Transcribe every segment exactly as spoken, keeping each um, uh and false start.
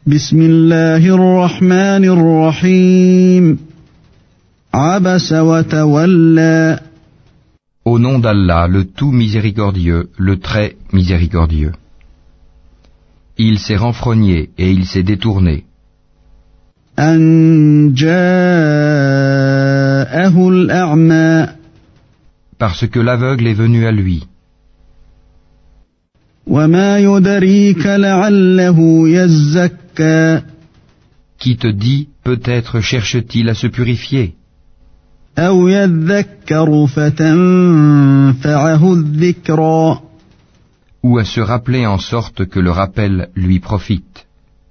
بسم الله الرحمن الرحيم عبس وتولى. Au nom d'Allah, le tout miséricordieux, le très miséricordieux. Il s'est renfrogné et il s'est détourné. أن جاءه الأعمى. Parce que l'aveugle est venu à lui. وما يدريك لعله يزكى. Qui te dit, peut-être cherche-t-il à se purifier, أو يذكر فتنفعه الذكرى. ou à se rappeler en sorte que le rappel lui profite.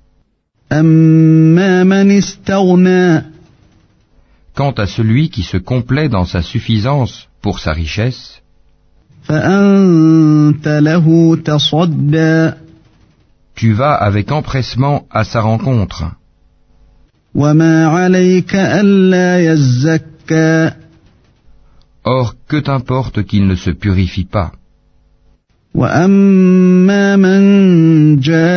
أما من استغنى. Quant à celui qui se complaît dans sa suffisance pour sa richesse, فأنت له تصدى. tu vas avec empressement à sa rencontre. وما عليك ألا يزكى. Or, que t'importe qu'il ne se purifie pas. وأما من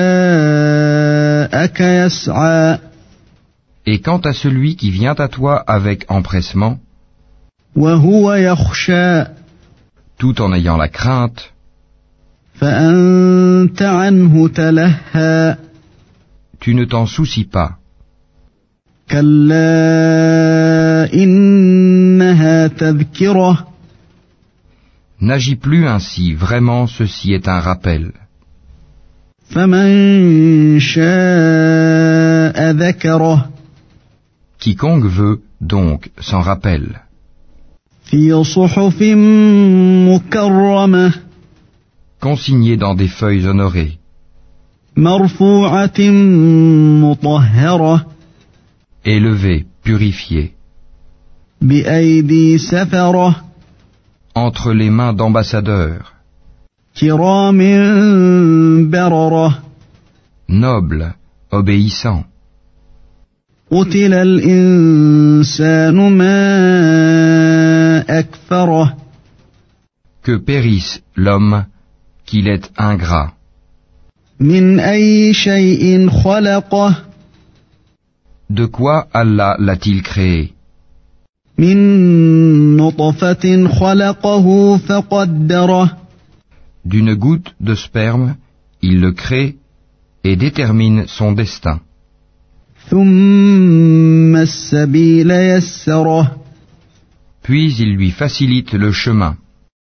جاءك يسعى. Et quant à celui qui vient à toi avec empressement, وهو يخشى. tout en ayant la crainte, فأنت عنه تلهى. tu ne t'en soucies pas. كلا إنها تذكرة. N'agis plus ainsi, vraiment ceci est un rappel. فمن شاء ذكره. Quiconque veut, donc, s'en rappelle. في صحف مكرمة. Consigné dans des feuilles honorées, مرفوعة مطهرة. élevé, purifié, بأيدي سفرة. entre les mains d'ambassadeurs, كرام بررة. nobles, obéissants. قتل الإنسان ما أكفره. Que périsse l'homme, qu'il est ingrat. من أي شيء خلقه. De quoi Allah l'a-t-il créé? من نطفة خلقه فقدره. D'une goutte de sperme, il le crée et détermine son destin. ثم السبيل يسره. Puis il lui facilite le chemin.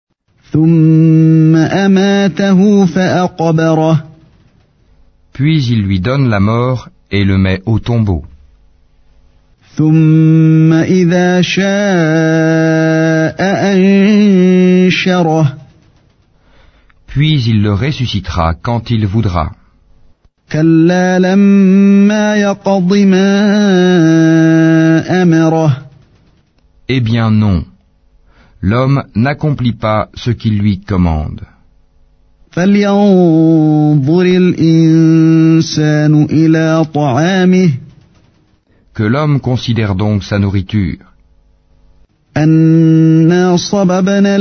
ثم أماته فأقبره. Puis il lui donne la mort et le met au tombeau. ثم إذا شاء أنشره. Puis il le ressuscitera quand il voudra. كلا لما يقض ما أمره. Eh bien non, l'homme n'accomplit pas ce qu'il lui commande. فلينظر الإنسان إلى طعامه. Que l'homme considère donc sa nourriture. أنا صببنا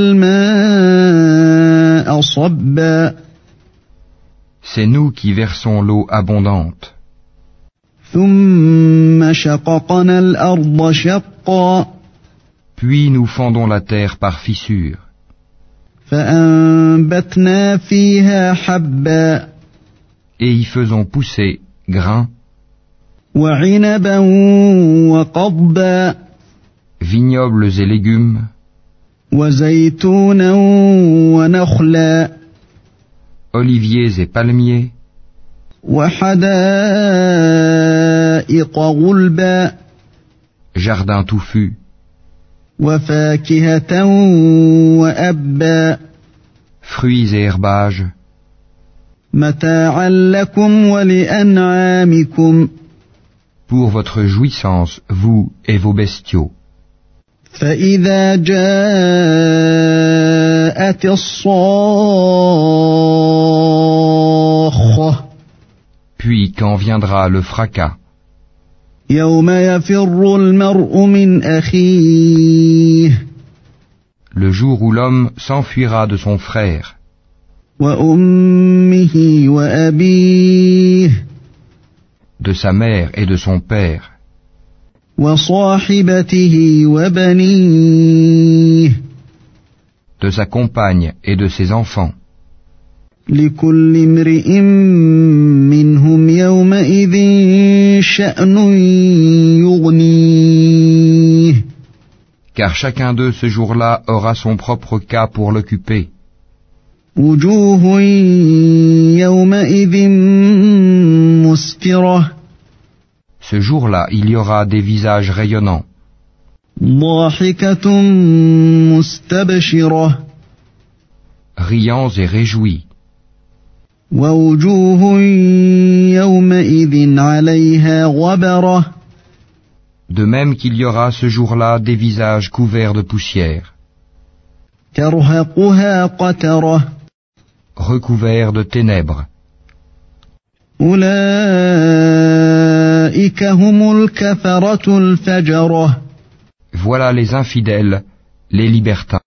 الماء صبا. C'est nous qui versons l'eau abondante. ثم شققنا الأرض شقا. Puis nous fendons la terre par fissure. فأنبتنا فيها حبا. Et y faisons pousser grains, وعنبا وقضبا. vignobles et légumes, وزيتونا ونخلا. oliviers et palmiers, وحدائق غلبا. jardins touffus, وفاكهة وأبا. fruits et herbages, متاعا لكم ولأنعامكم. pour votre jouissance, vous et vos bestiaux. فإذا جاءت الصاخة. Puis quand viendra le fracas, يوم يفر المرء من أخيه. le jour où l'homme s'enfuira de son frère, وأمه وأبيه. de sa mère et de son père, وصاحبته وبنيه de sa compagne et de ses enfants. لكل امرئ منهم يومئذ شأن يغنيه Car chacun d'eux ce jour-là aura son propre cas pour l'occuper. وجوه يومئذ مسفرة Ce jour-là, il y aura des visages rayonnants, ضاحكة مستبشرة riants et réjouis, ووجوه يومئذ عليها غبرة de même qu'il y aura ce jour-là des visages couverts de poussière, ترهقها قترة recouverts de ténèbres. أولئك هم الكفرة الفجرة Voilà les infidèles, les libertins.